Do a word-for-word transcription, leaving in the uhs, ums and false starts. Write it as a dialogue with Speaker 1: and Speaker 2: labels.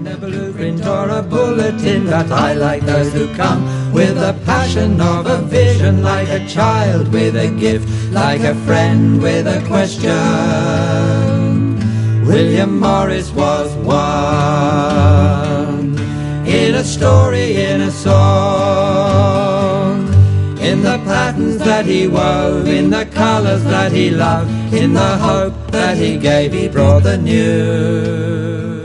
Speaker 1: a blueprint or a bulletin, but I like those who come with the passion of a vision, like a child with a gift, like a friend with a question. William Morris was one, in a story, in a song, in the patterns that he wove, in the colours that he loved, in the hope that he gave, he brought the news.